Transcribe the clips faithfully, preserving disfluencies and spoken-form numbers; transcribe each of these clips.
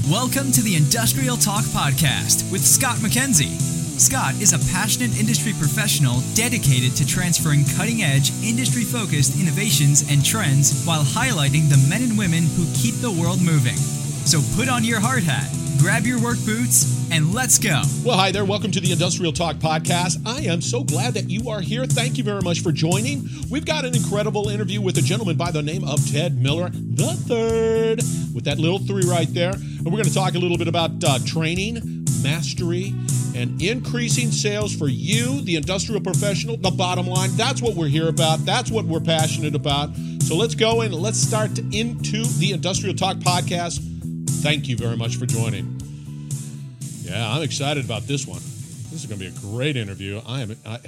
Welcome to the Industrial Talk Podcast with Scott McKenzie. Scott is a passionate industry professional dedicated to transferring cutting-edge, industry-focused innovations and trends while highlighting the men and women who keep the world moving. So put on your hard hat, grab your work boots, and let's go. Well, hi there. Welcome to the Industrial Talk Podcast. I am so glad that you are here. Thank you very much for joining. We've got an incredible interview with a gentleman by the name of Ted Miller the Third, with that little three right there. And we're going to talk a little bit about uh, training, mastery, and increasing sales for you, the industrial professional. The bottom line, that's what we're here about. That's what we're passionate about. So let's go and let's start into the Industrial Talk Podcast. Thank you very much for joining. Yeah, I'm excited about this one. This is going to be a great interview. I am. I,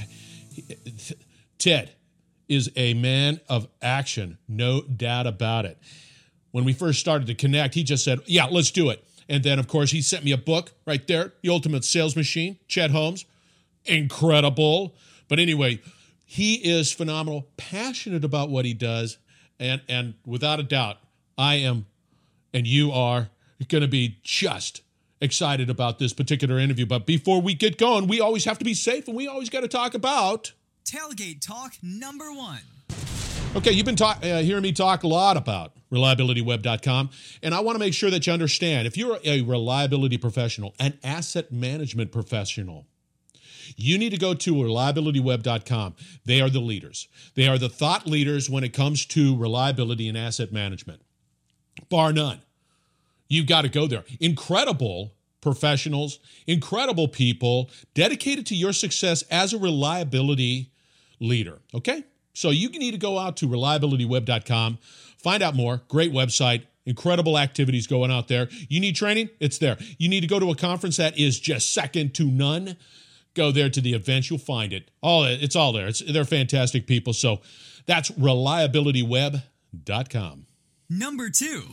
Ted is a man of action, no doubt about it. When we first started to connect, he just said, yeah, let's do it. And then, of course, he sent me a book right there, The Ultimate Sales Machine, Chet Holmes. Incredible. But anyway, he is phenomenal, passionate about what he does. And, and without a doubt, I am, and you are, going to be just excited about this particular interview. But before we get going, we always have to be safe, and we always got to talk about Tailgate Talk number one. Okay, you've been talk, uh, hearing me talk a lot about reliability web dot com, and I want to make sure that you understand, if you're a reliability professional, an asset management professional, you need to go to reliability web dot com. They are the leaders. They are the thought leaders when it comes to reliability and asset management, bar none. You've got to go there. Incredible professionals, incredible people dedicated to your success as a reliability leader, okay? So you need to go out to reliability web dot com, find out more. Great website, incredible activities going out there. You need training? It's there. You need to go to a conference that is just second to none? Go there to the events. You'll find it. All It's all there. It's, they're fantastic people. So that's reliability web dot com. Number two.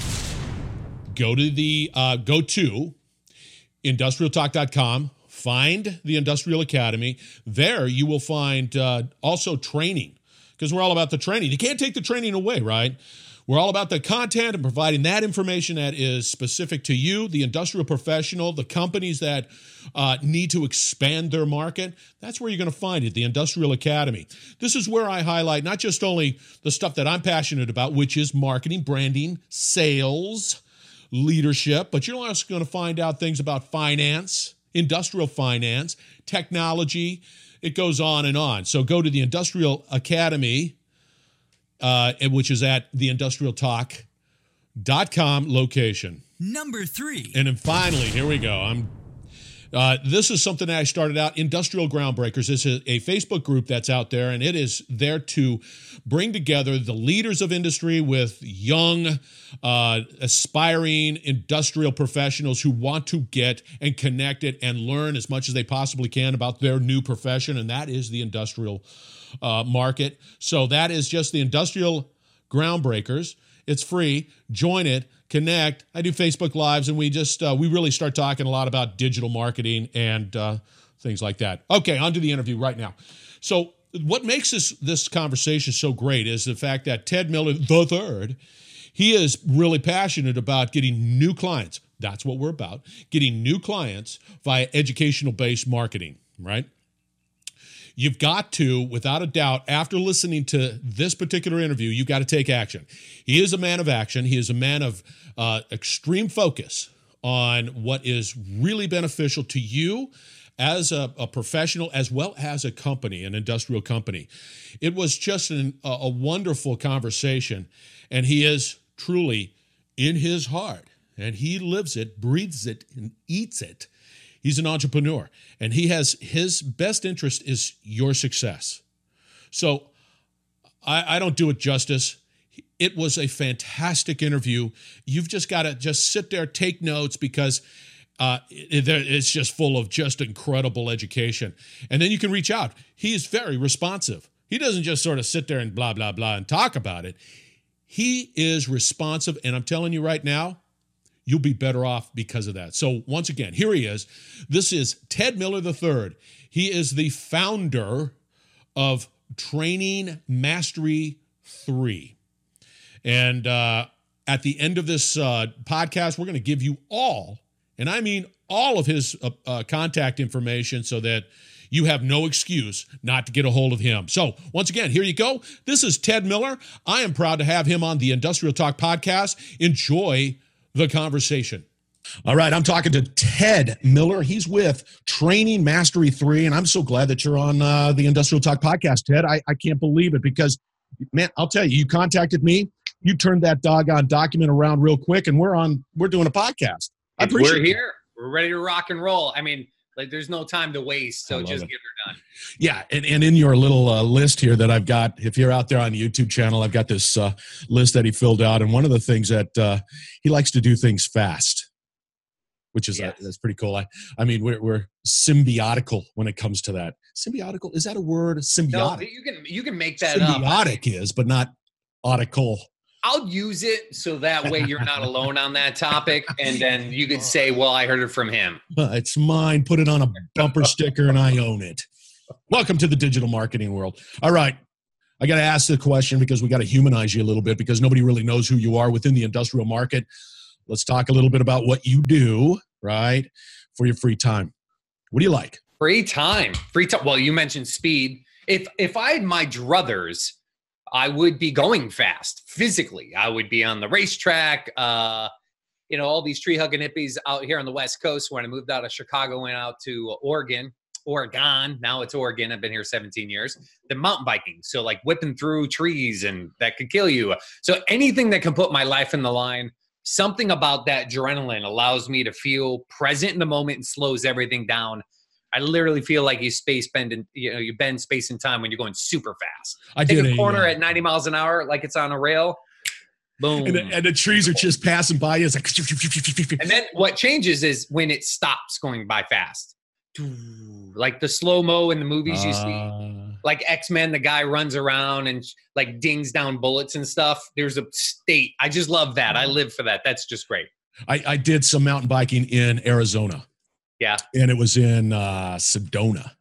Go to the uh, go to industrial talk dot com. Find the Industrial Academy. There you will find uh, also training, because we're all about the training. You can't take the training away, right? We're all about the content and providing that information that is specific to you, the industrial professional, the companies that uh, need to expand their market. That's where you're going to find it, the Industrial Academy. This is where I highlight not just only the stuff that I'm passionate about, which is marketing, branding, sales, leadership, but you're also going to find out things about finance, industrial finance, technology. It goes on and on. So go to the Industrial Academy, uh, which is at the industrial talk dot com location. Number three. And then finally, here we go. I'm. Uh, this is something that I started out, Industrial Groundbreakers. This is a Facebook group that's out there, and it is there to bring together the leaders of industry with young, uh, aspiring industrial professionals who want to get and connect it and learn as much as they possibly can about their new profession, and that is the industrial uh, market. So that is just the Industrial Groundbreakers. It's free. Join it. Connect. I do Facebook Lives, and we just, uh, we really start talking a lot about digital marketing and uh, things like that. Okay, on to the interview right now. So what makes this, this conversation so great is the fact that Ted Miller the Third, he is really passionate about getting new clients. That's what we're about, getting new clients via educational-based marketing, right? You've got to, without a doubt, after listening to this particular interview, you've got to take action. He is a man of action. He is a man of uh, extreme focus on what is really beneficial to you as a, a professional, as well as a company, an industrial company. It was just an, a, a wonderful conversation, and he is truly in his heart, and he lives it, breathes it, and eats it. He's an entrepreneur, and he has his best interest is your success. So I, I don't do it justice. It was a fantastic interview. You've just got to just sit there, take notes, because uh, it, it's just full of just incredible education. And then you can reach out. He is very responsive. He doesn't just sort of sit there and blah, blah, blah and talk about it. He is responsive, and I'm telling you right now, you'll be better off because of that. So once again, here he is. This is Ted Miller the Third. He is the founder of Training Mastery three. And uh, at the end of this uh, podcast, we're going to give you all, and I mean all of his uh, uh, contact information so that you have no excuse not to get a hold of him. So once again, here you go. This is Ted Miller. I am proud to have him on the Industrial Talk podcast. Enjoy the conversation. All right, I'm talking to Ted Miller. He's with Training Mastery three, and I'm so glad that you're on uh, the Industrial Talk podcast, Ted. I, I can't believe it because, man, I'll tell you, you contacted me. You turned that doggone document around real quick, and we're on. We're doing a podcast. I appreciate We're it. here. We're ready to rock and roll. I mean, like, there's no time to waste, so just it. get her done. Yeah, and, and in your little uh, list here that I've got, if you're out there on the YouTube channel, I've got this uh, list that he filled out, and one of the things that uh, he likes to do things fast, which is Yes. uh, that's pretty cool. I, I mean, we're we're symbiotical when it comes to that. Symbiotical, is that a word? No, Symbiotic. you can you can make that up. Symbiotic is, but not autical. I'll use it so that way you're not alone on that topic, and then you could say, "Well, I heard it from him." Uh, it's mine. Put it on a bumper sticker, and I own it. Welcome to the digital marketing world. All right. I got to ask the question because we got to humanize you a little bit because nobody really knows who you are within the industrial market. Let's talk a little bit about what you do, right, for your free time. What do you like? Free time, free time. Well, you mentioned speed. If if I had my druthers, I would be going fast physically. I would be on the racetrack. Uh, you know, all these tree hugging hippies out here on the West Coast. When I moved out of Chicago, went out to Oregon, Oregon. Now it's Oregon. I've been here seventeen years. Then mountain biking. So like whipping through trees and that could kill you. So anything that can put my life in the line. Something about that adrenaline allows me to feel present in the moment and slows everything down. I literally feel like you space bend and you know you bend space and time when you're going super fast. I Take did a a, corner uh, at ninety miles an hour like it's on a rail. Boom. And the, and the trees are just passing by you. It's like, And then what changes is when it stops going by fast. Like the slow-mo in the movies you see. uh, Like X-Men, the guy runs around and like dings down bullets and stuff. There's a state. I just love that. I live for that. That's just great. I, I did some mountain biking in Arizona. Yeah. And it was in uh, Sedona.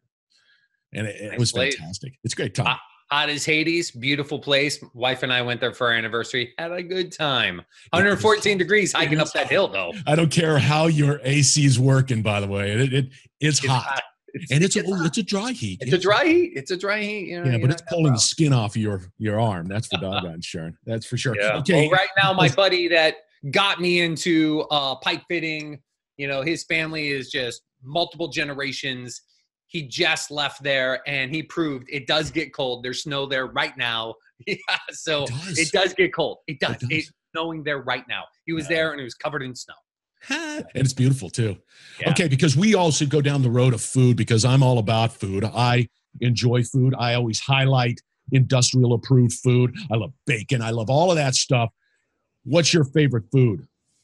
And it, it Nice was place. fantastic. It's a great time. Hot, hot as Hades. Beautiful place. Wife and I went there for our anniversary. Had a good time. one hundred fourteen degrees hiking up that hill, though. I don't care how your A C's working, by the way. It, it It's, It's hot. hot. It's, And it's, it's a, hot. it's a dry heat. It's a dry heat. It's a dry heat. You know, Yeah, you but know, it's pulling the skin off of your, your arm. That's for doggone sure. That's for sure. Yeah. Okay. Well, right now, my buddy that got me into uh, pipe fitting, you know, his family is just multiple generations. He just left there, and he proved it does get cold. There's snow there right now. Yeah, so It does. it does get cold. It does. It does. It's snowing there right now. He was Yeah. there, and it was covered in snow. And it's beautiful too. Yeah. Okay, because we also go down the road of food because I'm all about food. I enjoy food. I always highlight industrial approved food. I love bacon. I love all of that stuff. What's your favorite food?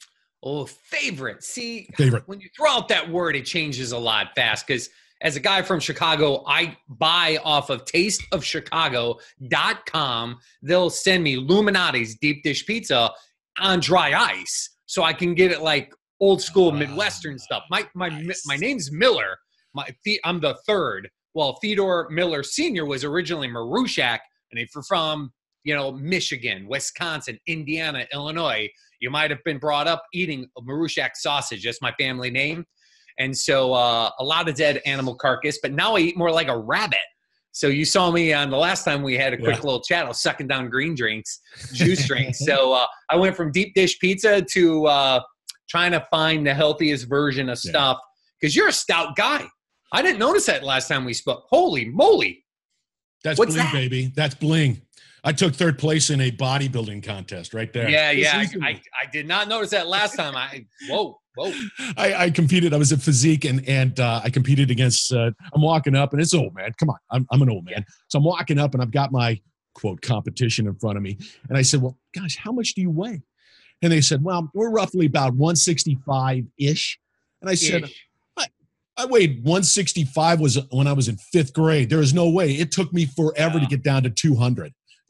Oh, favorite. See, Favorite. when you throw out that word, it changes a lot fast because as a guy from Chicago, I buy off of taste of chicago dot com. They'll send me Luminati's deep dish pizza on dry ice so I can get it like old school Midwestern stuff. My my Nice. my name's Miller. My I'm the third. Well, Theodore Miller Senior was originally Marushak, and if you're from, you know, Michigan, Wisconsin, Indiana, Illinois, you might have been brought up eating Marushak sausage. That's my family name. And so uh, a lot of dead animal carcass, but now I eat more like a rabbit. So you saw me on the last time we had a quick Yeah. little chat. I was sucking down green drinks, juice drinks. So uh, I went from deep dish pizza to uh, trying to find the healthiest version of Yeah. stuff because you're a stout guy. I didn't notice that last time we spoke. Holy moly. That's What's bling, that? baby. That's bling. I took third place in a bodybuilding contest right there. Yeah, Just yeah. I, recently. I, I did not notice that last time. I Whoa, whoa. I, I competed. I was at physique and and uh, I competed against. Uh, I'm walking up and it's old man. Come on, I'm I'm an old man. So I'm walking up and I've got my quote competition in front of me. And I said, "Well, gosh, how much do you weigh?" And they said, "Well, we're roughly about one sixty-five ish." And I said, Ish. I, "I weighed one sixty-five was when I was in fifth grade. There is no way. It took me forever Yeah. to get down to two hundred."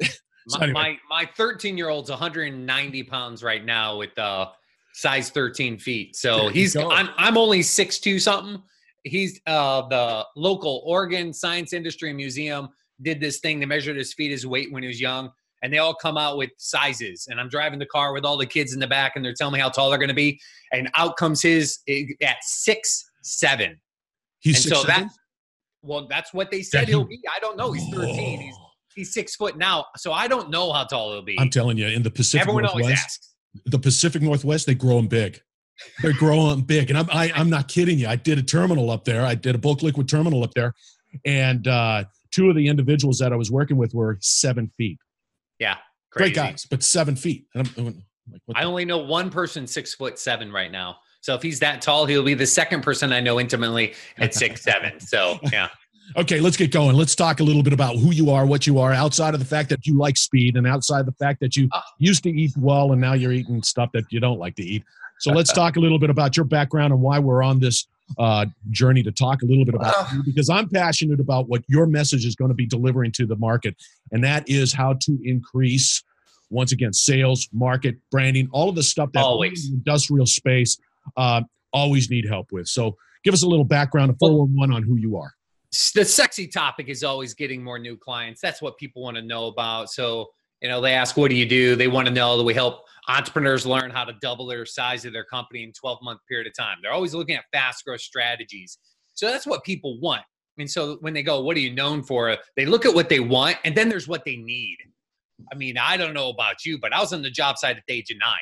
So My, anyway. my my thirteen year old's one hundred ninety pounds right now with uh size thirteen feet. There So you he's go. I'm I'm only six two something. He's uh the local Oregon Science Industry Museum did this thing. They measured his feet, his weight when he was young. and they all come out with sizes. And I'm driving the car with all the kids in the back, and they're telling me how tall they're going to be. And out comes his at six seven. He's and six, so seven? that, well, that's what they said That he'll he- be. I don't know. He's thirteen. He's he's six foot now, so I don't know how tall he'll be. I'm telling you, in the Pacific Everyone always Northwest, asks. the Pacific Northwest, they grow them big. They're growing big. And I'm, I, I'm not kidding you. I did a terminal up there. I did a bulk liquid terminal up there. And uh, two of the individuals that I was working with were seven feet. Yeah, crazy. Great guys, but seven feet. And I'm, I'm like, what I the- only know one person six foot seven right now. So if he's that tall, he'll be the second person I know intimately at six seven. So yeah. Okay, let's get going. Let's talk a little bit about who you are, what you are, outside of the fact that you like speed and outside the fact that you Uh. used to eat well and now you're eating stuff that you don't like to eat. So let's talk a little bit about your background and why we're on this uh, journey to talk a little bit about Uh. you, because I'm passionate about what your message is going to be delivering to the market, and that is how to increase, once again, sales, market, branding, all of the stuff that Always. in the industrial space uh, always need help with. So give us a little background, a four one one on who you are. The sexy topic is always getting more new clients. That's what people want to know about. So, you know, they ask, what do you do? They want to know that we help entrepreneurs learn how to double their size of their company in twelve month period of time. They're always looking at fast growth strategies. So that's what people want. And so when they go, what are you known for? They look at what they want, and then there's what they need. I mean, I don't know about you, but I was on the job site at the age of nine.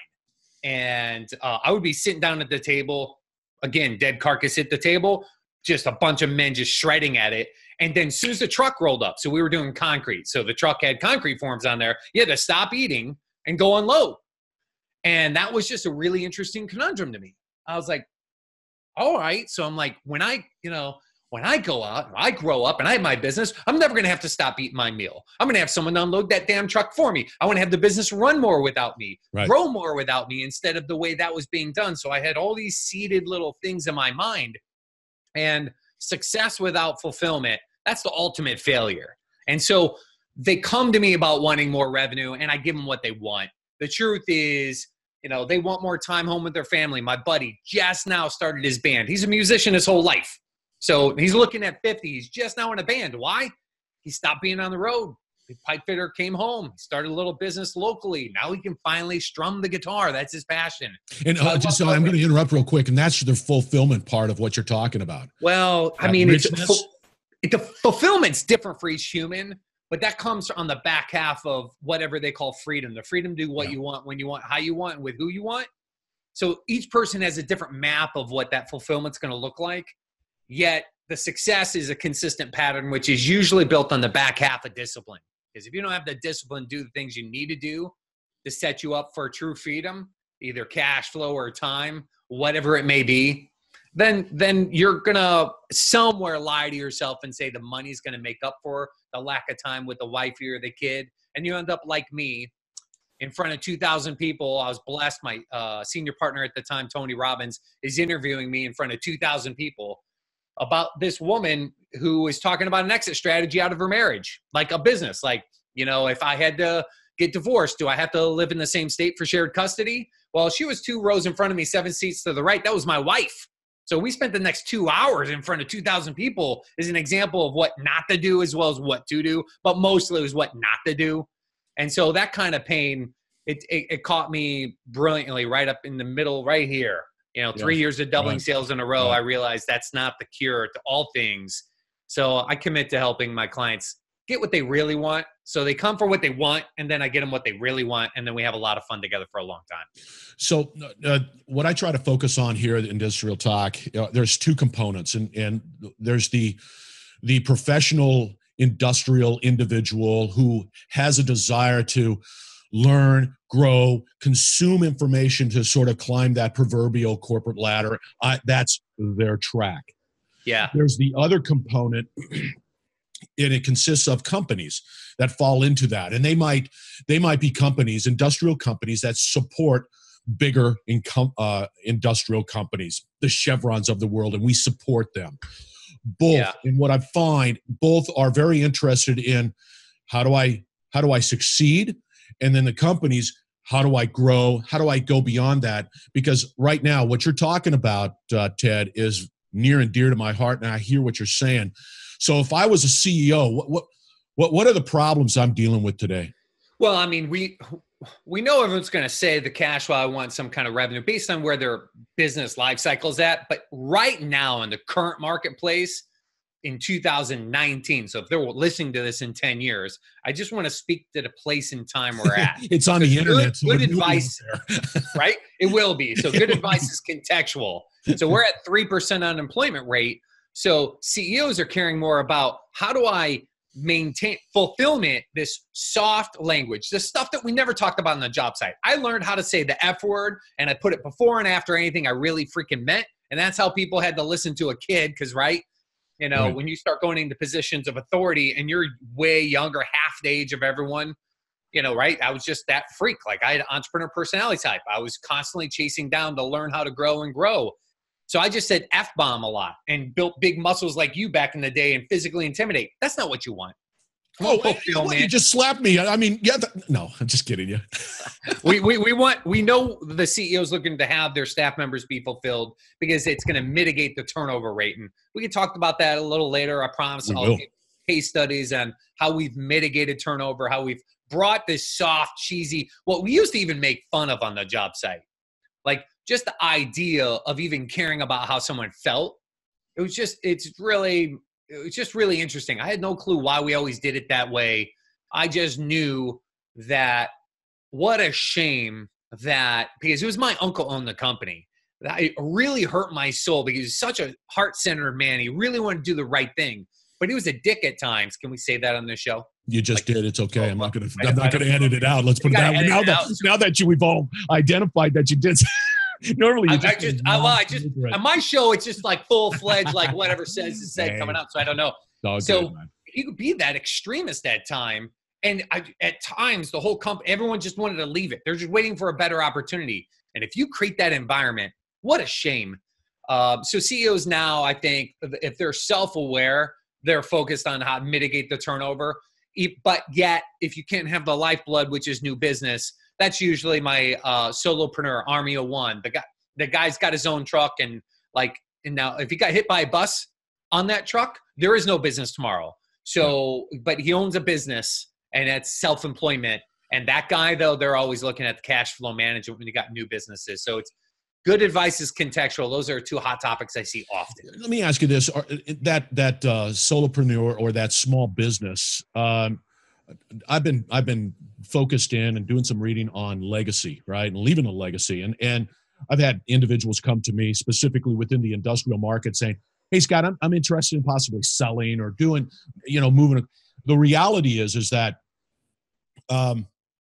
And uh, I would be sitting down at the table, again, dead carcass at the table, just a bunch of men just shredding at it. And then as soon as the truck rolled up, so we were doing concrete. So the truck had concrete forms on there. You had to stop eating and go unload. And that was just a really interesting conundrum to me. I was like, all right. So I'm like, when I, you know, when I go out, I grow up and I have my business, I'm never going to have to stop eating my meal. I'm going to have someone unload that damn truck for me. I want to have the business run more without me, Right. grow more without me, instead of the way that was being done. So I had all these seeded little things in my mind, and success without fulfillment, that's the ultimate failure. And so they come to me about wanting more revenue, and I give them what they want. The truth is, you know, they want more time home with their family. My buddy just now started his band. He's a musician his whole life. So he's looking at fifty. He's just now in a band. Why? He stopped being on the road. The pipe fitter came home. He started a little business locally. Now he can finally strum the guitar. That's his passion. And So I uh, just so love I'm that. going to interrupt real quick, and that's the fulfillment part of what you're talking about. Well, I That mean, it's, richness? fu- it, the fulfillment's different for each human, but that comes on the back half of whatever they call freedom. The freedom to do what Yeah. you want, when you want, how you want, and with who you want. So each person has a different map of what that fulfillment's going to look like. Yet the success is a consistent pattern, which is usually built on the back half of discipline. Because if you don't have the discipline to do the things you need to do to set you up for true freedom, either cash flow or time, whatever it may be, then then you're going to somewhere lie to yourself and say the money's going to make up for the lack of time with the wife or the kid. And you end up like me in front of two thousand people. I was blessed. My uh, senior partner at the time, Tony Robbins, is interviewing me in front of two thousand people about this woman who was talking about an exit strategy out of her marriage, like a business. Like, you know, if I had to get divorced, do I have to live in the same state for shared custody? Well, she was two rows in front of me, seven seats to the right. That was my wife. So we spent the next two hours in front of two thousand people as an example of what not to do as well as what to do, but mostly it was what not to do. And so that kind of pain, it, it, it caught me brilliantly right up in the middle, right here. You know, three Yeah. years of doubling Right. sales in a row, Right. I realized that's not the cure to all things. So I commit to helping my clients get what they really want. So they come for what they want, and then I get them what they really want, and then we have a lot of fun together for a long time. So uh, what I try to focus on here at Industrial Talk, uh, there's two components, and and there's the the professional industrial individual who has a desire to learn, grow, consume information to sort of climb that proverbial corporate ladder. I, that's their track. Yeah. There's the other component, and it consists of companies that fall into that, and they might they might be companies, industrial companies that support bigger income uh, industrial companies, the Chevrons of the world, and we support them. Both, Yeah. and what I find, both are very interested in how do I how do I succeed, and then the companies, how do I grow, how do I go beyond that? Because right now, what you're talking about, uh, Ted, is near and dear to my heart, and I hear what you're saying. So if I was a C E O, what what what what are the problems I'm dealing with today? Well, I mean, we we know everyone's going to say the cash flow, I want some kind of revenue based on where their business life cycle is at. But right now in the current marketplace in two thousand nineteen, so if they're listening to this in ten years, I just want to speak to the place and time we're at. It's on the internet. Good, good advice, right? It will be. So good advice is contextual. So we're at three percent unemployment rate. So C E Os are caring more about how do I maintain fulfillment, this soft language, the stuff that we never talked about on the job site. I learned how to say the F word, and I put it before and after anything I really freaking meant. And that's how people had to listen to a kid. Because, right, you know, right. when you start going into positions of authority and you're way younger, half the age of everyone, you know, right? I was just that freak. Like I had an entrepreneur personality type. I was constantly chasing down to learn how to grow and grow. So I just said F-bomb a lot and built big muscles like you back in the day and physically intimidate. That's not what you want. Oh, well, you just slapped me. I mean, yeah. Th- no, I'm just kidding you. we, we, we want, we know the C E Os looking to have their staff members be fulfilled because it's going to mitigate the turnover rate. And we can talk about that a little later. I promise we I'll will. give case studies on how we've mitigated turnover, how we've brought this soft, cheesy, what we used to even make fun of on the job site. Like just the idea of even caring about how someone felt. It was just, it's really, it was just really interesting. I had no clue why we always did it that way. I just knew that what a shame that, because it was my uncle owned the company. That it really hurt my soul because he's such a heart-centered man. He really wanted to do the right thing, but he was a dick at times. Can we say that on this show? You just like, did. It's okay. Oh, I'm not going to. I, I'm not going to edit it out. Let's put it that way. Now that out. now that you we've all identified that you did. Normally, you I, just, I just, I, well, I just on my show, it's just like full fledged, like whatever says is said coming out. So I don't know. Okay, so man. He could be that extremist at time, and I, at times the whole company, everyone just wanted to leave it. They're just waiting for a better opportunity. And if you create that environment, what a shame. Uh, so C E Os now, I think, if they're self-aware, they're focused on how to mitigate the turnover. But yet, if you can't have the lifeblood, which is new business. That's usually my uh, solopreneur, Army of One. The guy, the guy's got his own truck, and like, and now if he got hit by a bus on that truck, there is no business tomorrow. So, but he owns a business, and it's self-employment. And that guy, though, they're always looking at the cash flow management when you got new businesses. So it's good advice is contextual. Those are two hot topics I see often. Let me ask you this: are, that that uh, solopreneur or that small business. Um, I've been I've been focused in and doing some reading on legacy, right, and leaving a legacy, and and I've had individuals come to me specifically within the industrial market saying, "Hey, Scott, I'm I'm interested in possibly selling or doing, you know, moving." The reality is is that um,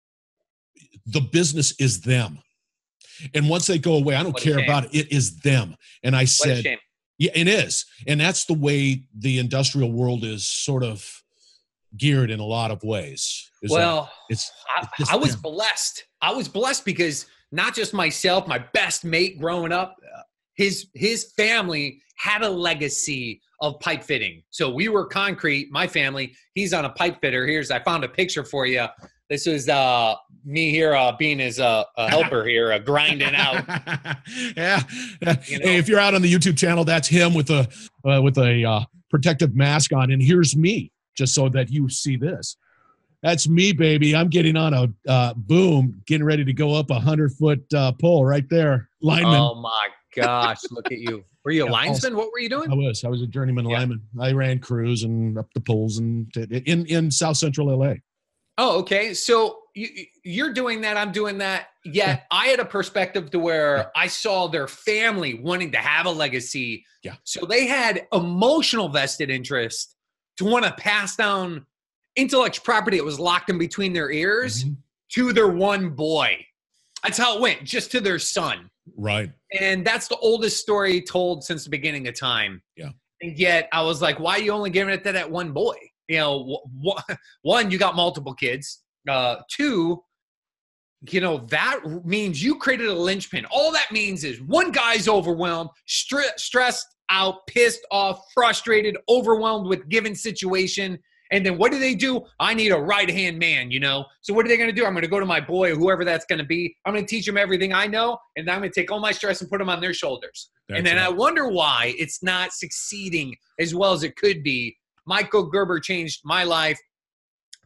the business is them, and once they go away, I don't What a care shame. about it. It is them, and I What a said, shame. "Yeah, it is," and that's the way the industrial world is sort of geared in a lot of ways. Is Well, it's, I, it's I was them. blessed. I was blessed because not just myself, my best mate growing up, uh, his his family had a legacy of pipe fitting. So we were concrete, my family. He's on a pipe fitter. Here's, I found a picture for you. This is uh, me here uh, being his uh, a helper here, uh, grinding out. yeah. You know? Hey, if you're out on the YouTube channel, that's him with a uh, with a uh, protective mask on, and here's me, just so that you see this. That's me, baby. I'm getting on a uh, boom, getting ready to go up a hundred foot uh, pole right there. Lineman. Oh my gosh, look at you. Were you a Yeah, linesman? What were you doing? I was. I was a journeyman Yeah. lineman. I ran crews and up the poles and t- in in South Central L A. Oh, okay. So you, you're doing that. I'm doing that. Yet I had a perspective to where Yeah. I saw their family wanting to have a legacy. Yeah. So they had emotional vested interest to want to pass down intellectual property that was locked in between their ears Mhm. to their one boy. That's how it went, just to their son. Right. And that's the oldest story told since the beginning of time. Yeah. And yet I was like, why are you only giving it to that one boy? You know, wh- wh- one, you got multiple kids. Uh, two, you know, that means you created a linchpin. All that means is one guy's overwhelmed, stre- stressed out, pissed off, frustrated, overwhelmed with given situation. And then what do they do? I need a right-hand man, you know? So what are they going to do? I'm going to go to my boy, whoever that's going to be. I'm going to teach him everything I know, and I'm going to take all my stress and put them on their shoulders. That's and then right. I wonder why it's not succeeding as well as it could be. Michael Gerber changed my life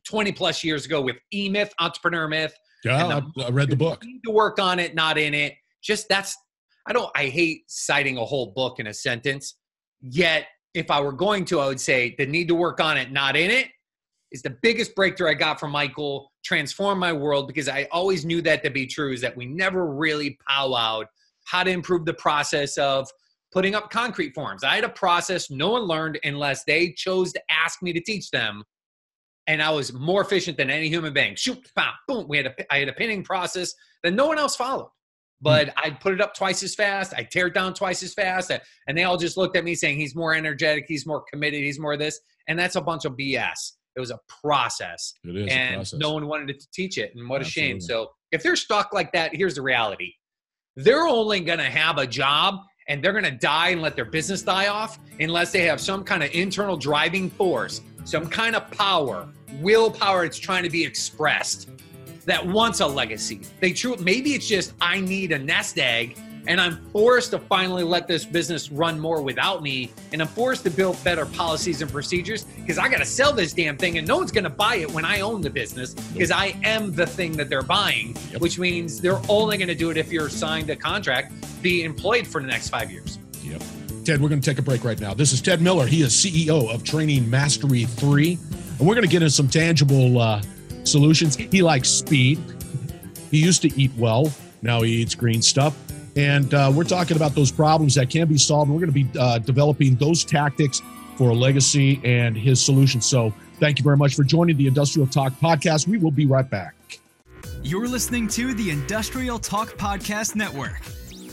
twenty plus years ago with E-Myth, Entrepreneur Myth. Yeah, I, I read the book. You need to work on it, not in it. Just that's, I don't, I hate citing a whole book in a sentence. Yet, if I were going to, I would say the need to work on it, not in it, is the biggest breakthrough I got from Michael, transformed my world, because I always knew that to be true, is that we never really powwowed how to improve the process of putting up concrete forms. I had a process no one learned unless they chose to ask me to teach them. And I was more efficient than any human being. Shoot, bam, boom. We had a, I had a pinning process that no one else followed. But mm. I'd put it up twice as fast. I'd tear it down twice as fast. And they all just looked at me saying, he's more energetic, he's more committed, he's more this. And that's a bunch of B S. It was a process. It is and a process. No one wanted to teach it. And what Absolutely. a shame. So if they're stuck like that, here's the reality. They're only going to have a job and they're going to die and let their business die off unless they have some kind of internal driving force, some kind of power, willpower that's trying to be expressed, that wants a legacy. They true. Maybe it's just, I need a nest egg and I'm forced to finally let this business run more without me. And I'm forced to build better policies and procedures because I got to sell this damn thing and no one's going to buy it when I own the business because I am the thing that they're buying, yep. which means they're only going to do it if you're signed a contract, be employed for the next five years. Yep. Ted, we're going to take a break right now. This is Ted Miller. He is C E O of Training Mastery three. And we're going to get into some tangible uh, solutions. He likes speed. He used to eat well. Now he eats green stuff. And uh, we're talking about those problems that can be solved. We're going to be uh, developing those tactics for a legacy and his solutions. So thank you very much for joining the Industrial Talk Podcast. We will be right back. You're listening to the Industrial Talk Podcast Network.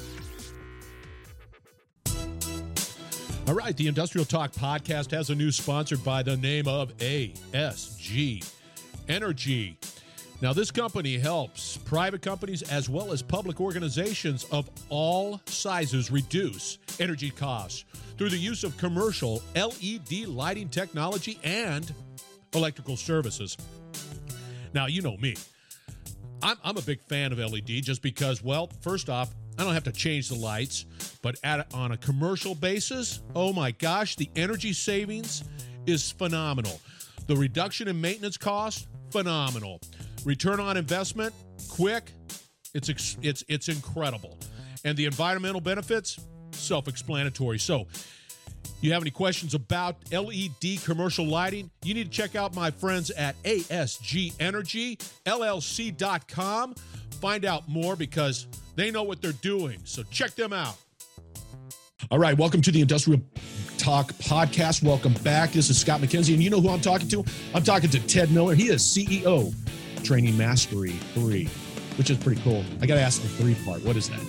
All right, the Industrial Talk Podcast has a new sponsor by the name of A S G Energy. Now, this company helps private companies as well as public organizations of all sizes reduce energy costs through the use of commercial L E D lighting technology and electrical services. Now, you know me. I'm, I'm a big fan of L E D just because, well, first off, I don't have to change the lights, but at, on a commercial basis, oh my gosh, the energy savings is phenomenal. The reduction in maintenance costs, phenomenal. Return on investment, quick. It's it's it's incredible. And the environmental benefits, self-explanatory. So, you have any questions about L E D commercial lighting? You need to check out my friends at A S G Energy, L L C dot com. Find out more because they know what they're doing. So check them out. All right, welcome to the Industrial Talk Podcast. Welcome back. This is Scott McKenzie, and you know who I'm talking to? I'm talking to Ted Miller. He is C E O, Training Mastery three, which is pretty cool. I got to ask the three part. What is that?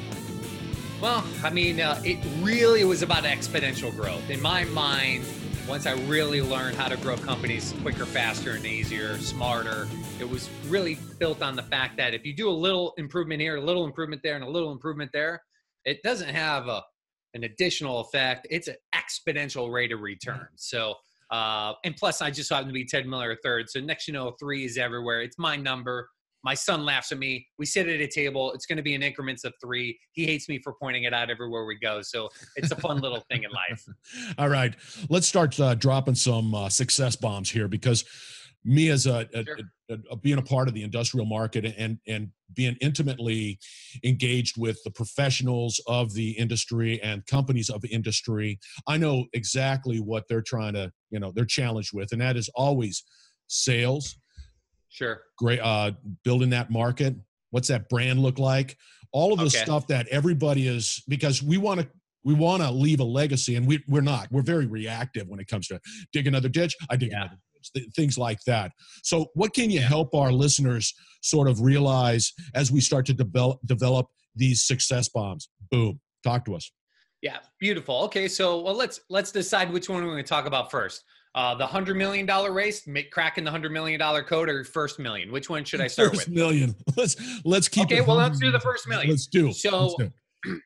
Well, I mean, uh, it really was about exponential growth. In my mind, once I really learned how to grow companies quicker, faster, and easier, smarter, it was really built on the fact that if you do a little improvement here, a little improvement there, and a little improvement there, it doesn't have a, an additional effect. It's an exponential rate of return. So, uh, and plus, I just happen to be Ted Miller third. So next, you know, three is everywhere. It's my number. My son laughs at me. We sit at a table. It's going to be in increments of three. He hates me for pointing it out everywhere we go. So it's a fun little thing in life. All right. Let's start uh, dropping some uh, success bombs here, because me as a, a, Sure. a, a being a part of the industrial market and, and being intimately engaged with the professionals of the industry and companies of industry, I know exactly what they're trying to, you know, they're challenged with. And that is always sales. Sure. Great. Uh, building that market. What's that brand look like? All of the Okay. stuff that everybody is, because we want to, we want to leave a legacy, and we, we're not. We're very reactive when it comes to dig another ditch. I dig Yeah. another ditch, th- things like that. So what can you Yeah. help our listeners sort of realize as we start to develop, develop these success bombs? Boom. Talk to us. Yeah. Beautiful. Okay. So, well, let's, let's decide which one we're going to talk about first. Uh, the hundred million dollar race, make, cracking the hundred million dollar code, or first million. Which one should I start First with? million. Let's, let's keep Okay, it well, home. let's do the first million. Let's do. So- Let's do.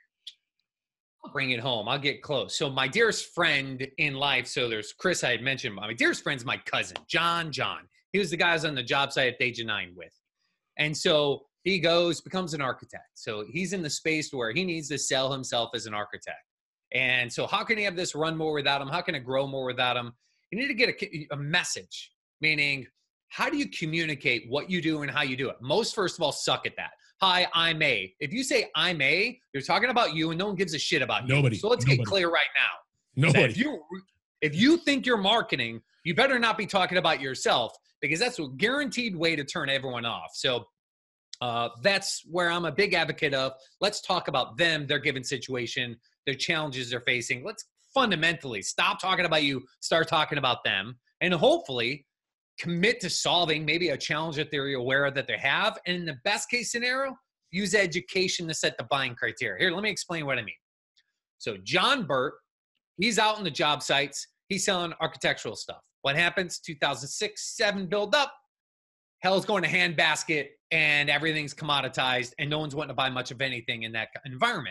I'll bring it home. I'll get close. So my dearest friend in life, so there's Chris I had mentioned. My dearest friend's my cousin, John John. He was the guy I was on the job site at the age of nine with. And so he goes, becomes an architect. So he's in the space where he needs to sell himself as an architect. And so how can he have this run more without him? How can it grow more without him? You need to get a, a message, meaning how do you communicate what you do and how you do it? Most, first of all, suck at that. Hi, I'm A. If you say I'm A, you're talking about you and no one gives a shit about Nobody. you. So let's Nobody. get clear right now. Nobody. If you, if you think you're marketing, you better not be talking about yourself, because that's a guaranteed way to turn everyone off. So uh, that's where I'm a big advocate of. Let's talk about them, their given situation, their challenges they're facing. Let's fundamentally stop talking about you, start talking about them, and hopefully commit to solving maybe a challenge that they're aware of that they have. And in the best case scenario, use education to set the buying criteria. Here, let me explain what I mean. So John Burt, he's out on the job sites. He's selling architectural stuff. What happens? two thousand six, seven build up. Hell's going to handbasket and everything's commoditized and no one's wanting to buy much of anything in that environment.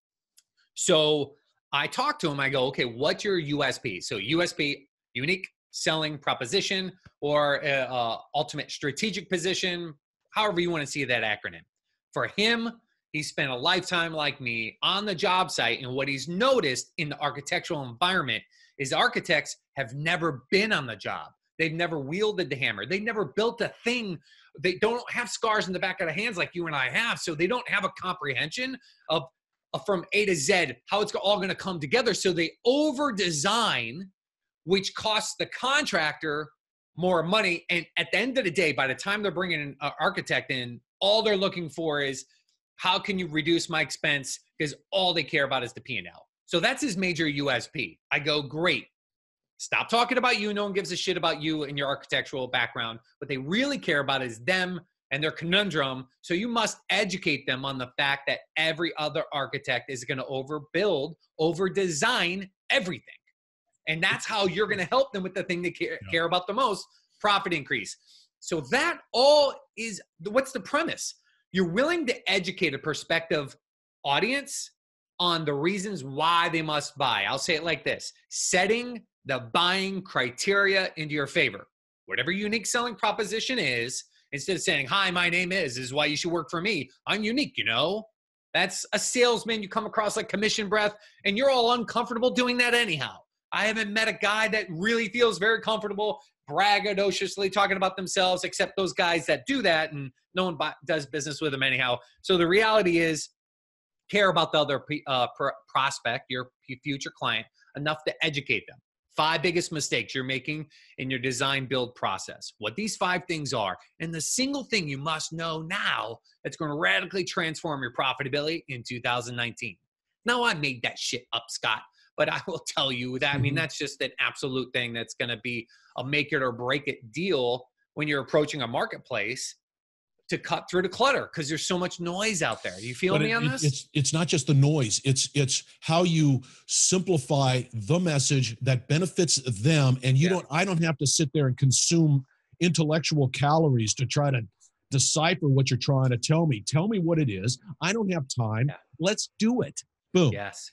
So I talk to him. I go, okay, what's your U S P? So U S P, unique selling proposition, or uh, uh, ultimate strategic position, however you want to see that acronym. For him, he spent a lifetime like me on the job site, and what he's noticed in the architectural environment is architects have never been on the job. They've never wielded the hammer. They've never built a thing. They don't have scars in the back of the hands like you and I have, so they don't have a comprehension of, of from A to Z how it's all going to come together. So they over-design, which costs the contractor more money. And at the end of the day, by the time they're bringing an architect in, all they're looking for is, how can you reduce my expense? Because all they care about is the P and L. So that's his major U S P. I go, great. Stop talking about you. No one gives a shit about you and your architectural background. What they really care about is them and their conundrum. So you must educate them on the fact that every other architect is going to overbuild, over-design everything. And that's how you're going to help them with the thing they care, Yeah. care about the most, profit increase. So that all is, what's the premise? You're willing to educate a prospective audience on the reasons why they must buy. I'll say it like this: setting the buying criteria into your favor. Whatever unique selling proposition is, instead of saying, hi, my name is, this is why you should work for me. I'm unique, you know? That's a salesman. You come across like commission breath, and you're all uncomfortable doing that anyhow. I haven't met a guy that really feels very comfortable braggadociously talking about themselves, except those guys that do that, and no one buy, does business with them anyhow. So the reality is, care about the other uh, pr- prospect, your future client, enough to educate them. Five biggest mistakes you're making in your design build process. What these five things are, and the single thing you must know now that's going to radically transform your profitability in two thousand nineteen. Now, I made that shit up, Scott, but I will tell you that, I mean, that's just an absolute thing that's going to be a make it or break it deal when you're approaching a marketplace to cut through the clutter, because there's so much noise out there. You feel But me it, on it- this? It's it's not just the noise. It's it's how you simplify the message that benefits them, and you Yeah. don't. I don't have to sit there and consume intellectual calories to try to decipher what you're trying to tell me. Tell me what it is. I don't have time. Yeah. Let's do it. Boom. Yes.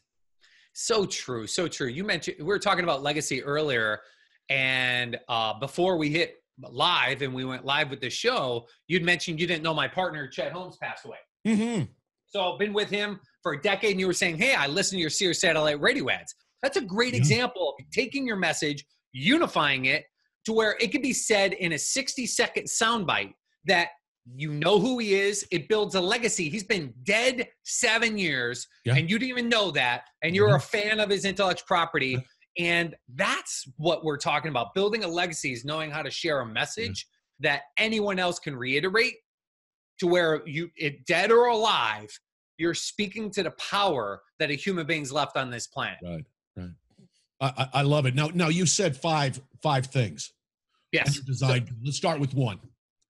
So true. So true. You mentioned, we were talking about legacy earlier, and uh, before we hit live and we went live with the show, you'd mentioned you didn't know my partner, Chet Holmes, passed away. Mm-hmm. So I've been with him for a decade, and you were saying, hey, I listen to your Sirius Satellite radio ads. That's a great Yeah. example of taking your message, unifying it to where it could be said in a sixty second soundbite that you know who he is. It builds a legacy. He's been dead seven years, Yeah. and you didn't even know that, and you're Mhm. a fan of his intellectual property. Yeah. And that's what we're talking about. Building a legacy is knowing how to share a message that anyone else can reiterate, to where you, it, dead or alive, you're speaking to the power that a human being's left on this planet. Right. Right. I, I I love it. Now now you said five five things. Yes. Under design. Let's start with one.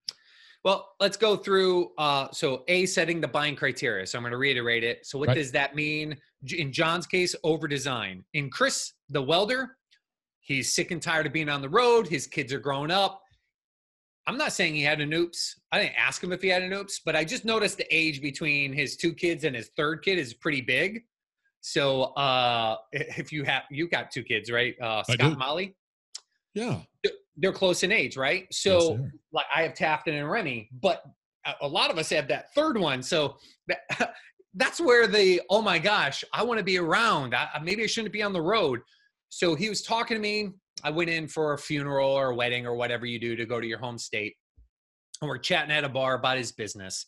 Well, let's go through. Uh, so A, setting the buying criteria. So I'm going to reiterate it. So what Right. does that mean? J- In John's case, over design. In Chris, the welder, he's sick and tired of being on the road. His kids are growing up. I'm not saying he had an oops. I didn't ask him if he had an oops, but I just noticed the age between his two kids and his third kid is pretty big. So uh, if you have, you got two kids, right? Uh, I Scott do. and Molly. Yeah. They're close in age, right? Yes, So they are. like I have Tafton and Remy, but a- a lot of us have that third one. So that, that's where the, oh my gosh, I want to be around. I, I- maybe I shouldn't be on the road. So he was talking to me, I went in for a funeral or a wedding or whatever you do to go to your home state. And we're chatting at a bar about his business.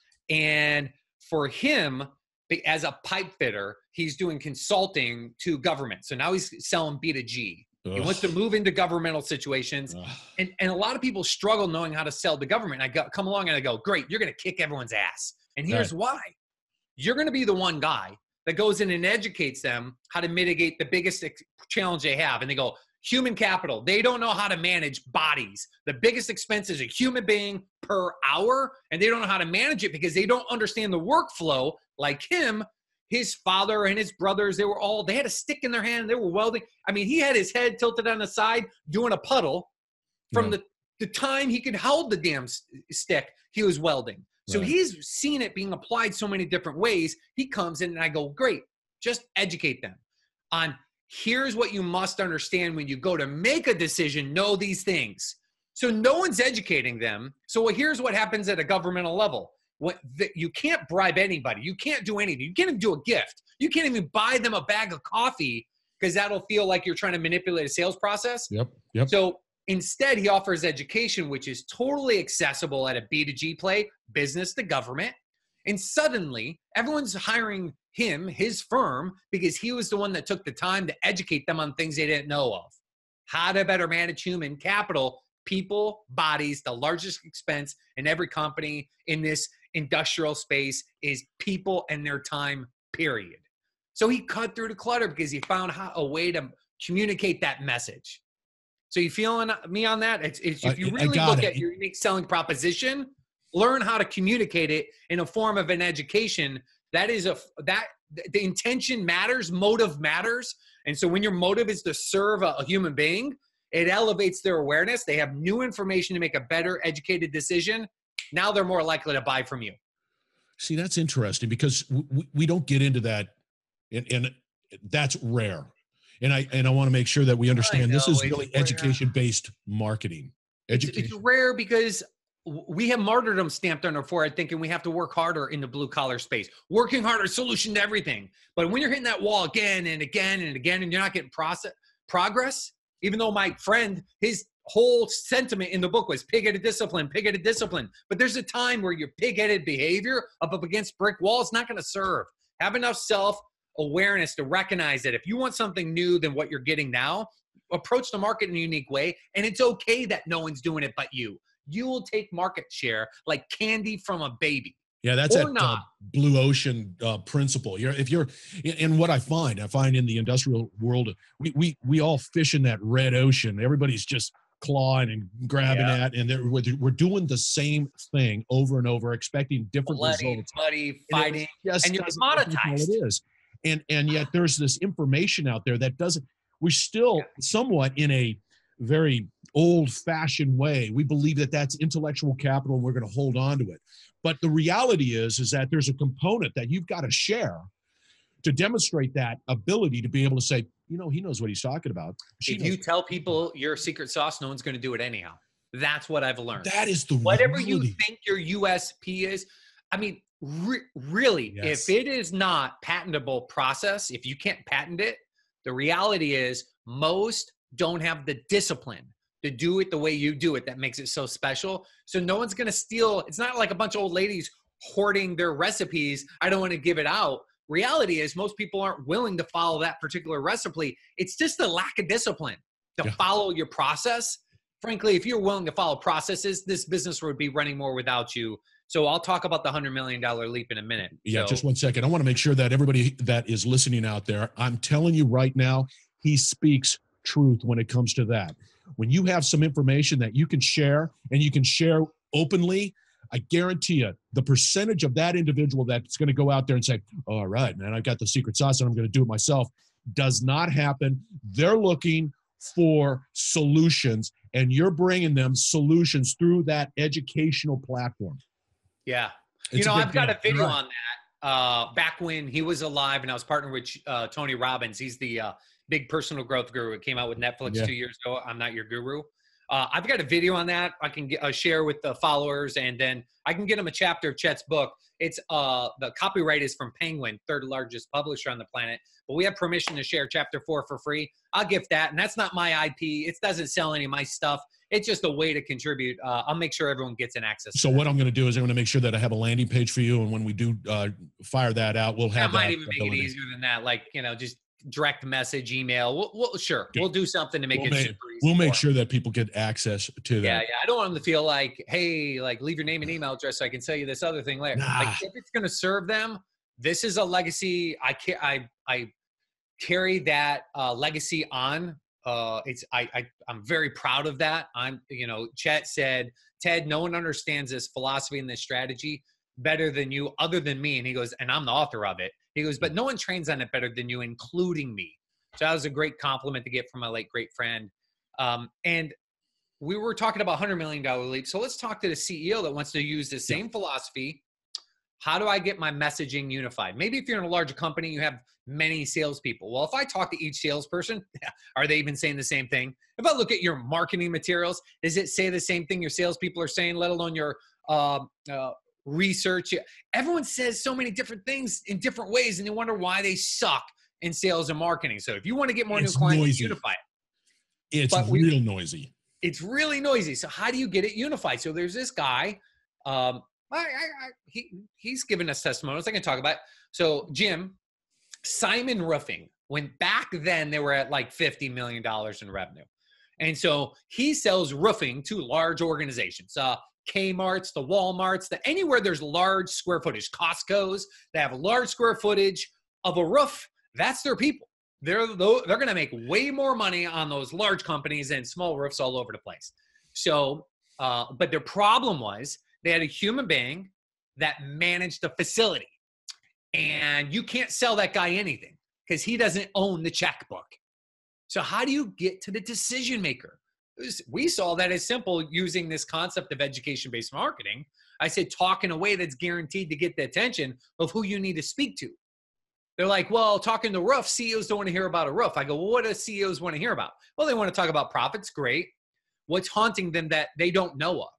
And for him, as a pipe fitter, he's doing consulting to government. So now he's selling B two G. Ugh. He wants to move into governmental situations. And, and a lot of people struggle knowing how to sell to government. And I go, come along and I go, great, you're going to kick everyone's ass. And here's right. why. You're going to be the one guy that goes in and educates them how to mitigate the biggest ex- challenge they have. And they go, human capital. They don't know how to manage bodies. The biggest expense is a human being per hour, and they don't know how to manage it because they don't understand the workflow. Like him, his father and his brothers, they were all, they had a stick in their hand. They were welding. I mean, he had his head tilted on the side doing a puddle from yeah. the, the time he could hold the damn stick, he was welding. So right. he's seen it being applied so many different ways. He comes in and I go, great, just educate them on here's what you must understand when you go to make a decision, know these things. So no one's educating them. So here's what happens at a governmental level. What the, you can't bribe anybody. You can't do anything. You can't even do a gift. You can't even buy them a bag of coffee because that'll feel like you're trying to manipulate a sales process. Yep. Yep. So instead, he offers education, which is totally accessible at a B two G play, business to government. And suddenly, everyone's hiring him, his firm, because he was the one that took the time to educate them on things they didn't know of. How to better manage human capital, people, bodies. The largest expense in every company in this industrial space is people and their time, period. So he cut through the clutter because he found how, a way to communicate that message. So you feeling me on that? It's, it's if you really look it. at your unique selling proposition, learn how to communicate it in a form of an education. That is a that the intention matters, motive matters, and so when your motive is to serve a, a human being, it elevates their awareness. They have new information to make a better educated decision. Now they're more likely to buy from you. See, that's interesting because we, we don't get into that, and, and that's rare. And I and I want to make sure that we understand know, this is really education-based marketing. Education. It's, it's rare because we have martyrdom stamped on our forehead thinking we have to work harder in the blue-collar space. Working harder, solution to everything. But when you're hitting that wall again and again and again and you're not getting process, progress, even though my friend, his whole sentiment in the book was pig-headed discipline, pig-headed discipline. But there's a time where your pig-headed behavior up, up against brick walls is not going to serve. Have enough self awareness to recognize that if you want something new than what you're getting now, approach the market in a unique way. And it's okay that no one's doing it but you. You will take market share like candy from a baby. Yeah, that's that uh, blue ocean uh, principle. You're, if you're, and what I find, I find in the industrial world, we we we all fish in that red ocean. Everybody's just clawing and grabbing yeah. at, and we're, we're doing the same thing over and over, expecting different Bloody, results. Muddy, fighting, and, and you're commoditized. It is. And and yet there's this information out there that doesn't, we're still somewhat in a very old-fashioned way. We believe that that's intellectual capital and we're going to hold on to it. But the reality is, is that there's a component that you've got to share to demonstrate that ability to be able to say, you know, he knows what he's talking about. She if knows. You tell people your secret sauce, no one's going to do it anyhow. That's what I've learned. That is the Whatever reality. You think your U S P is, I mean, re- really, yes. if it is not patentable process, if you can't patent it, the reality is most don't have the discipline to do it the way you do it that makes it so special. So no one's going to steal. It's not like a bunch of old ladies hoarding their recipes. I don't want to give it out. Reality is most people aren't willing to follow that particular recipe. It's just a lack of discipline to yeah. follow your process. Frankly, if you're willing to follow processes, this business would be running more without you. So I'll talk about the one hundred million dollars leap in a minute. Yeah, so, just one second. I want to make sure that everybody that is listening out there, I'm telling you right now, he speaks truth when it comes to that. When you have some information that you can share and you can share openly, I guarantee you the percentage of that individual that's going to go out there and say, oh, all right, man, I've got the secret sauce and I'm going to do it myself, does not happen. They're looking for solutions and you're bringing them solutions through that educational platform. Yeah. It's you know, I've got deal. a video right. on that uh, back when he was alive and I was partnered with uh, Tony Robbins. He's the uh, big personal growth guru. It came out with Netflix yeah. two years ago. I'm Not Your Guru. Uh, I've got a video on that I can get, uh, share with the followers, and then I can get them a chapter of Chet's book. It's uh, the copyright is from Penguin, third largest publisher on the planet, but we have permission to share chapter four for free. I'll gift that, and that's not my I P. It doesn't sell any of my stuff. It's just a way to contribute. Uh, I'll make sure everyone gets an access. So what I'm going to do is I'm going to make sure that I have a landing page for you, and when we do uh, fire that out, we'll have that. Might that even make ability. it easier than that. Like, you know, just direct message, email. We'll, we'll sure we'll do something to make we'll it make, super easy. We'll make for sure that people get access to that. Yeah, yeah. I don't want them to feel like, hey, like leave your name and email address so I can tell you this other thing later. Nah. Like if it's going to serve them, this is a legacy. I can I I carry that uh, legacy on. Uh, it's I, I I'm very proud of that. I'm you know Chet said, Ted, no one understands this philosophy and this strategy better than you, other than me. And he goes, and I'm the author of it. He goes, but no one trains on it better than you, including me. So that was a great compliment to get from my late great friend. Um, and we were talking about one hundred million dollars leap. So let's talk to the C E O that wants to use the same yeah. philosophy. How do I get my messaging unified? Maybe if you're in a larger company, you have many salespeople. Well, if I talk to each salesperson, are they even saying the same thing? If I look at your marketing materials, does it say the same thing your salespeople are saying, let alone your uh, uh, research? Everyone says so many different things in different ways, and you wonder why they suck in sales and marketing. So if you want to get more it's new clients, noisy. unify it. It's but real we, noisy. It's really noisy. So how do you get it unified? So there's this guy, um, I, I, I, he, he's given us testimonials I can talk about. So Jim, Simon Roofing, when back then they were at like fifty million dollars in revenue. And so he sells roofing to large organizations, uh, Kmart's, the Walmarts, the anywhere there's large square footage, Costco's, they have a large square footage of a roof. That's their people. They're, they're going to make way more money on those large companies than small roofs all over the place. So, uh, but their problem was they had a human being that managed the facility. And you can't sell that guy anything because he doesn't own the checkbook. So how do you get to the decision maker? We saw that as simple using this concept of education-based marketing. I said, talk in a way that's guaranteed to get the attention of who you need to speak to. They're like, well, talking to roof, C E Os don't want to hear about a roof. I go, well, what do C E Os want to hear about? Well, they want to talk about profits. Great. What's haunting them that they don't know of?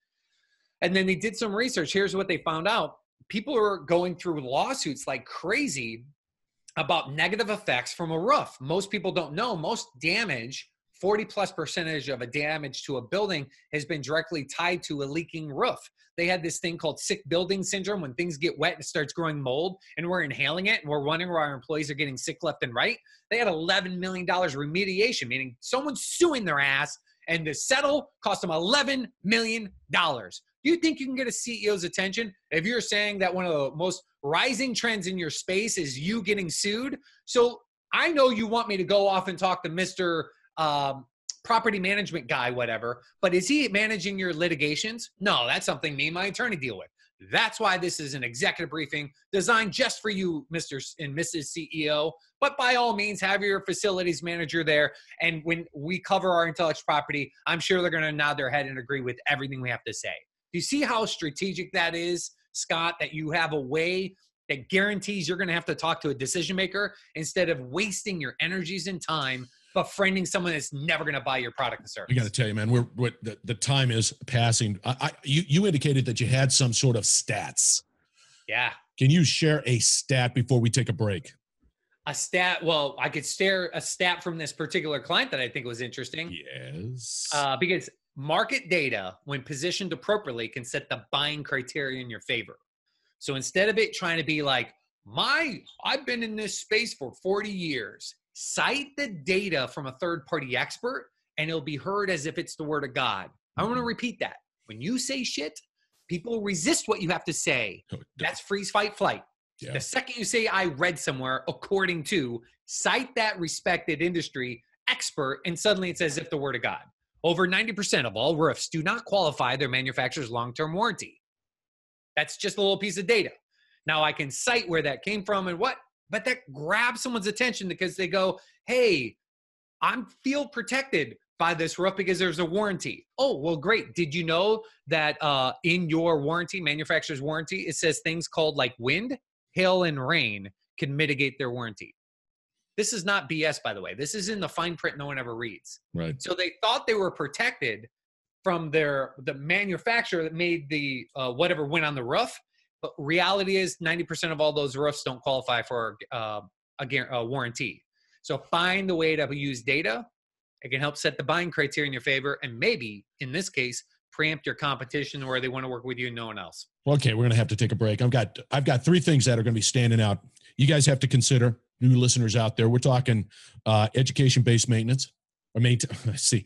And then they did some research. Here's what they found out. People are going through lawsuits like crazy about negative effects from a roof. Most people don't know most damage, forty plus percentage of a damage to a building has been directly tied to a leaking roof. They had this thing called sick building syndrome. When things get wet and starts growing mold and we're inhaling it and we're wondering why our employees are getting sick left and right. They had eleven million dollars remediation, meaning someone's suing their ass, and to settle cost them eleven million dollars. Do you think you can get a C E O's attention if you're saying that one of the most rising trends in your space is you getting sued? So I know you want me to go off and talk to Mister Um, property management guy, whatever, but is he managing your litigations? No, that's something me and my attorney deal with. That's why this is an executive briefing designed just for you, Mister and Missus C E O. But by all means, have your facilities manager there. And when we cover our intellectual property, I'm sure they're going to nod their head and agree with everything we have to say. Do you see how strategic that is, Scott, that you have a way that guarantees you're going to have to talk to a decision maker instead of wasting your energies and time befriending someone that's never going to buy your product and service? I got to tell you, man, we're, we're the, the time is passing. I, I you, you indicated that you had some sort of stats. Yeah. Can you share a stat before we take a break? A stat. Well, I could share a stat from this particular client that I think was interesting. Yes. Uh, because market data, when positioned appropriately, can set the buying criteria in your favor. So instead of it trying to be like, my, I've been in this space for forty years, cite the data from a third-party expert, and it'll be heard as if it's the word of God. I want to repeat that. When you say shit, people resist what you have to say. That's freeze, fight, flight. Yeah. The second you say, I read somewhere, according to, cite that respected industry expert, and suddenly it's as if the word of God. Over ninety percent of all roofs do not qualify their manufacturer's long-term warranty. That's just a little piece of data. Now, I can cite where that came from and what, but that grabs someone's attention because they go, hey, I'm feel protected by this roof because there's a warranty. Oh, well, great. Did you know that uh, in your warranty, manufacturer's warranty, it says things called like wind, hail, and rain can mitigate their warranty? This is not B S, by the way. This is in the fine print no one ever reads. Right. So they thought they were protected from their the manufacturer that made the uh, whatever went on the roof. But reality is ninety percent of all those roofs don't qualify for uh, a, a warranty. So find the way to use data. It can help set the buying criteria in your favor, and maybe, in this case, preempt your competition where they want to work with you and no one else. Okay, we're going to have to take a break. I've got I've got three things that are going to be standing out. You guys have to consider, new listeners out there. We're talking uh, education-based maintenance. Or maintain. See,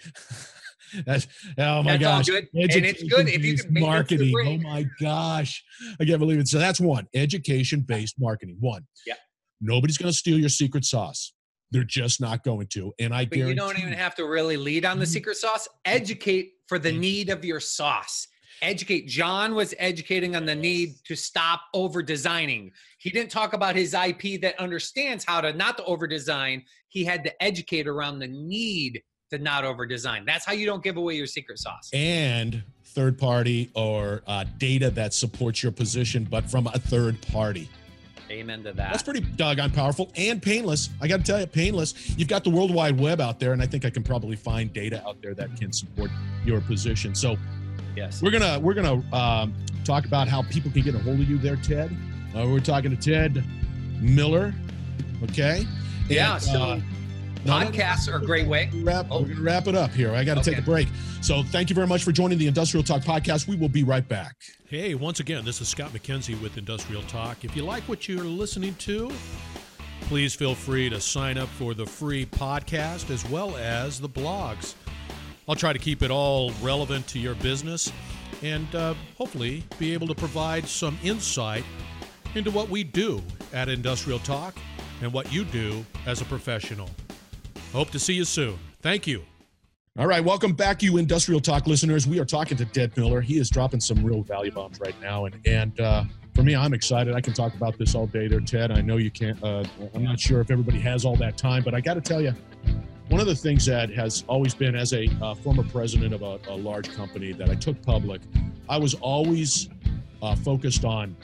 that's oh my that's gosh, all good. And it's good if you can marketing. Oh my gosh, I can't believe it. So that's one, education-based marketing. One. Yeah. Nobody's going to steal your secret sauce. They're just not going to. And I but guarantee you don't even have to really lead on the secret sauce. Educate for the need of your sauce. Educate. John was educating on the need to stop over designing. He didn't talk about his I P that understands how to not to over design. He had to educate around the need to not over design. That's how you don't give away your secret sauce. And third party or uh, data that supports your position, but from a third party. Amen to that. That's pretty doggone powerful and painless. I got to tell you, painless. You've got the World Wide Web out there, and I think I can probably find data out there that can support your position. So, yes, we're gonna we're gonna um, talk about how people can get a hold of you there, Ted. Uh, we're talking to Ted Miller. Okay. Yeah. And, so uh, podcasts are a great way. Wrap, oh. We're gonna wrap it up here. I got to okay. take a break. So, thank you very much for joining the Industrial Talk podcast. We will be right back. Hey, once again, this is Scott McKenzie with Industrial Talk. If you like what you're listening to, please feel free to sign up for the free podcast as well as the blogs. I'll try to keep it all relevant to your business and uh, hopefully be able to provide some insight into what we do at Industrial Talk and what you do as a professional. Hope to see you soon. Thank you. All right, welcome back, you Industrial Talk listeners. We are talking to Ted Miller. He is dropping some real value bombs right now, and and uh, for me, I'm excited. I can talk about this all day there, Ted. I know you can't. Uh, I'm not sure if everybody has all that time, but I got to tell you, one of the things that has always been, as a uh, former president of a, a large company that I took public, I was always uh, focused on,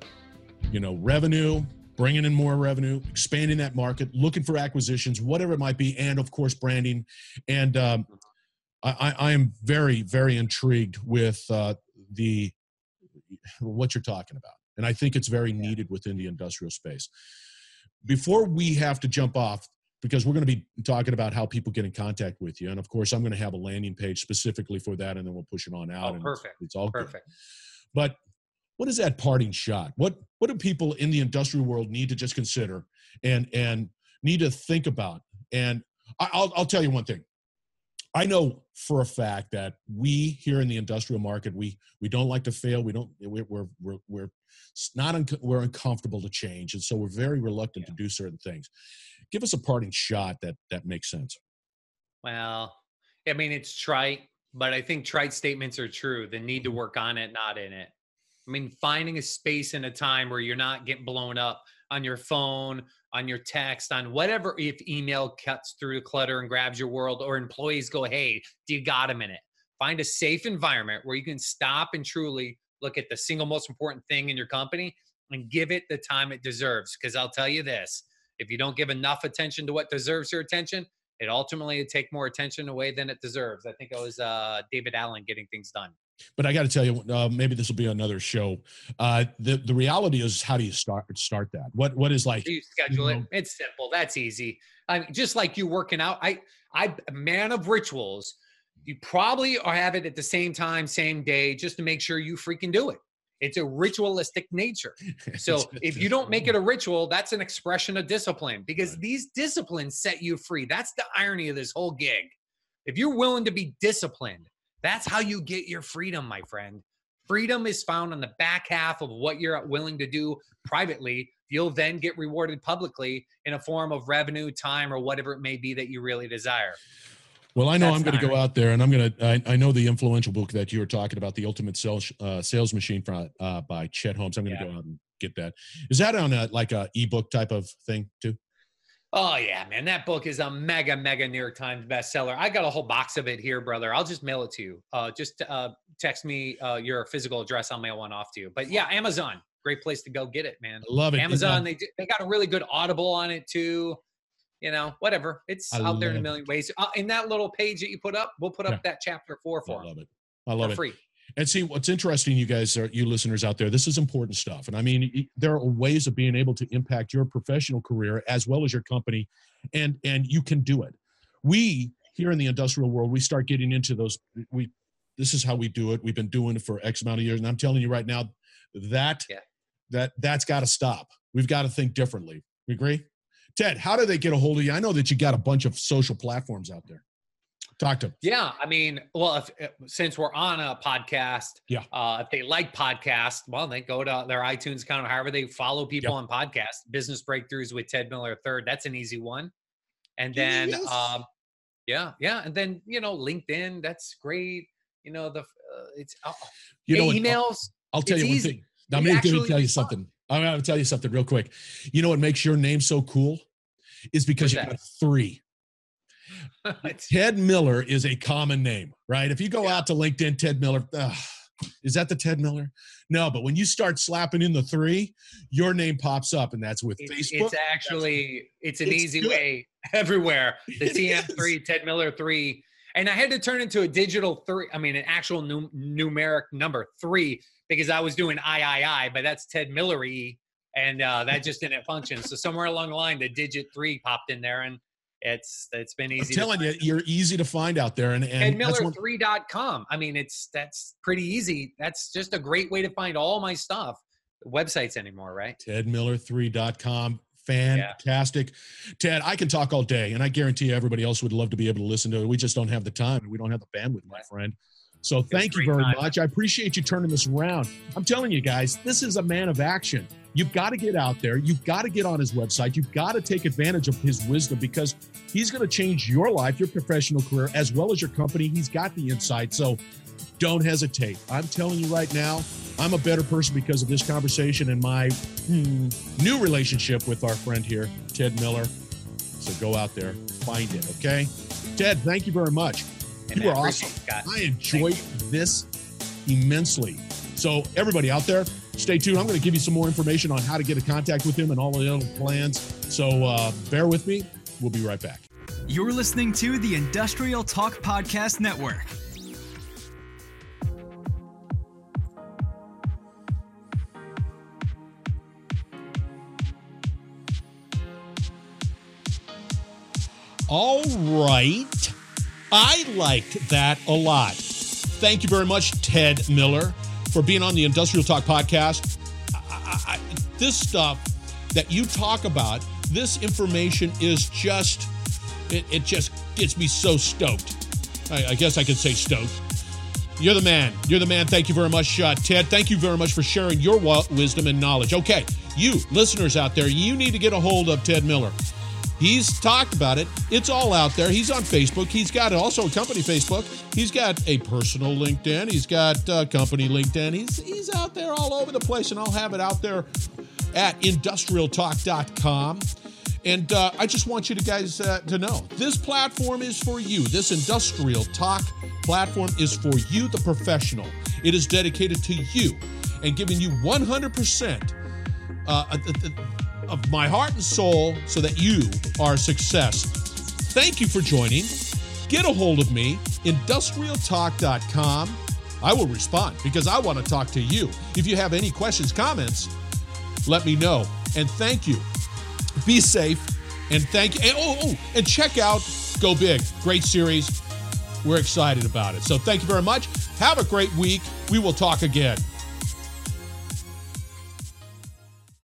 you know, revenue, bringing in more revenue, expanding that market, looking for acquisitions, whatever it might be, and of course, branding. And um, I, I am very, very intrigued with uh, the what you're talking about. And I think it's very needed within the industrial space. Before we have to jump off, because we're going to be talking about how people get in contact with you. And of course, I'm going to have a landing page specifically for that, and then we'll push it on out. Oh, and perfect. It's, it's all perfect. Good. But what is that parting shot? What what do people in the industrial world need to just consider and and need to think about? And I, I'll I'll tell you one thing. I know for a fact that we here in the industrial market, we we don't like to fail. We don't. We're we're we're, we're not un, we're uncomfortable to change, and so we're very reluctant yeah. to do certain things. Give us a parting shot that that makes sense. Well, I mean, it's trite, but I think trite statements are true. The need to work on it, not in it. I mean, finding a space and a time where you're not getting blown up on your phone, on your text, on whatever, if email cuts through the clutter and grabs your world, or employees go, hey, do you got a minute? Find a safe environment where you can stop and truly look at the single most important thing in your company and give it the time it deserves. Because I'll tell you this, if you don't give enough attention to what deserves your attention, it ultimately will take more attention away than it deserves. I think it was uh, David Allen getting things done. But I got to tell you, uh, maybe this will be another show. Uh, the the reality is, how do you start start that? What what is like? Do you schedule you know, it? It's simple. That's easy. I mean, just like you working out. I I man of rituals. You probably are have it at the same time, same day, just to make sure you freaking do it. It's a ritualistic nature. So if you don't make it a ritual, that's an expression of discipline, because these disciplines set you free. That's the irony of this whole gig. If you're willing to be disciplined, that's how you get your freedom, my friend. Freedom is found on the back half of what you're willing to do privately. You'll then get rewarded publicly in a form of revenue, time, or whatever it may be that you really desire. Well, I know That's I'm going to go out there, and I'm going to. I, I know the influential book that you were talking about, The Ultimate Sales uh, Sales Machine, from, uh, by Chet Holmes. I'm going to yeah. go out and get that. Is that on a like a ebook type of thing too? Oh yeah, man, that book is a mega, mega New York Times bestseller. I got a whole box of it here, brother. I'll just mail it to you. Uh, just uh, text me uh, your physical address. I'll mail one off to you. But yeah, Amazon, great place to go get it, man. I love it. Amazon, they they got a really good Audible on it too. you know, whatever. It's I out there in a love million ways. Uh, in that little page that you put up, we'll put up Yeah. that chapter four for I them love it. I love for it. free. And see, what's interesting, you guys, are you listeners out there, this is important stuff. And I mean, y- there are ways of being able to impact your professional career as well as your company, and and you can do it. We here in the industrial world, we start getting into those. We this is how we do it. We've been doing it for X amount of years, and I'm telling you right now, that Yeah. that that's got to stop. We've got to think differently. We agree, Ted? How do they get a hold of you? I know that you got a bunch of social platforms out there. Talk to them. Yeah, I mean, well, if, if since we're on a podcast, Yeah. uh, if they like podcasts, well, they go to their iTunes account, or however they follow people Yep. on podcasts. Business Breakthroughs with Ted Miller third. That's an easy one. And then, Yes. um, yeah, yeah, and then you know, LinkedIn. That's great. You know, the uh, it's uh, You know, what? emails. I'll tell It's you one easy. thing. I'm It going to actually tell you is fun. something. I'm going to tell you something real quick. You know what makes your name so cool is because What's you that? got three. It's- Ted Miller is a common name, right? If you go Yeah. out to LinkedIn, Ted Miller, ugh, is that the Ted Miller? No, but when you start slapping in the three, your name pops up, and that's with It's, Facebook. it's actually it's an It's easy good. way everywhere. The It T M is. three, Ted Miller three, and I had to turn into a digital three. I mean, an actual num- numeric number three because I was doing I I I, but that's Ted Miller E, and uh, that just didn't function. So somewhere along the line, the digit three popped in there, and it's it's been I'm easy. telling to you, you're easy to find out there, and, Ted and that's Miller one, three dot com. I mean, it's that's pretty easy. That's just a great way to find all my stuff. Websites anymore, right? ted miller three dot com. Fantastic. Ted, I can talk all day, and I guarantee you everybody else would love to be able to listen to it. We just don't have the time, and we don't have the bandwidth, my friend. So thank you great very time. much. I appreciate you turning this around. I'm telling you guys, this is a man of action. You've got to get out there. You've got to get on his website. You've got to take advantage of his wisdom because he's going to change your life, your professional career, as well as your company. He's got the insight. So don't hesitate. I'm telling you right now, I'm a better person because of this conversation and my hmm, new relationship with our friend here, Ted Miller. So go out there, find it, okay? Ted, thank you very much. And You I were appreciate awesome. it, Scott. I enjoyed this immensely. So everybody out there, stay tuned. I'm going to give you some more information on how to get in contact with him and all the other plans. So uh, bear with me. We'll be right back. You're listening to the Industrial Talk Podcast Network. All right. I liked that a lot. Thank you very much, Ted Miller, for being on the Industrial Talk Podcast. I, I, I, this stuff that you talk about, this information is just, it, it just gets me so stoked. I, I guess I could say stoked. You're the man. You're the man. Thank you very much, uh, Ted. Thank you very much for sharing your wa- wisdom and knowledge. Okay, you listeners out there, you need to get a hold of Ted Miller. He's talked about it. It's all out there. He's on Facebook. He's got also a company Facebook. He's got a personal LinkedIn. He's got uh, company LinkedIn. He's he's out there all over the place, and I'll have it out there at industrial talk dot com. And uh, I just want you to guys uh, to know, this platform is for you. This Industrial Talk platform is for you, the professional. It is dedicated to you and giving you one hundred percent uh, uh, uh, of my heart and soul so that you are a success. Thank you for joining. Get a hold of me, industrial talk dot com. I will respond because I want to talk to you. If you have any questions, comments, let me know. And thank you. Be safe. And thank you. And, oh, oh, and check out Go Big. Great series. We're excited about it. So thank you very much. Have a great week. We will talk again.